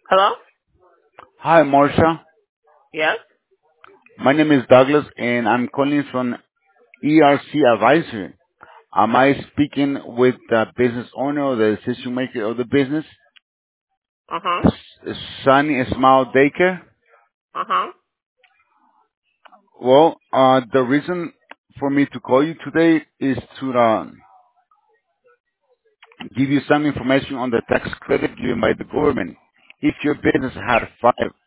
Hello? Hi, Marsha. Yes? My name is Douglas, and I'm calling from ERC Advisory. Am I speaking with the business owner or the decision maker of the business, Uh-huh. Sunny Ismail Daker? Uh-huh. Well, the reason for me to call you today is to give you some information on the tax credit given by the government. If your business had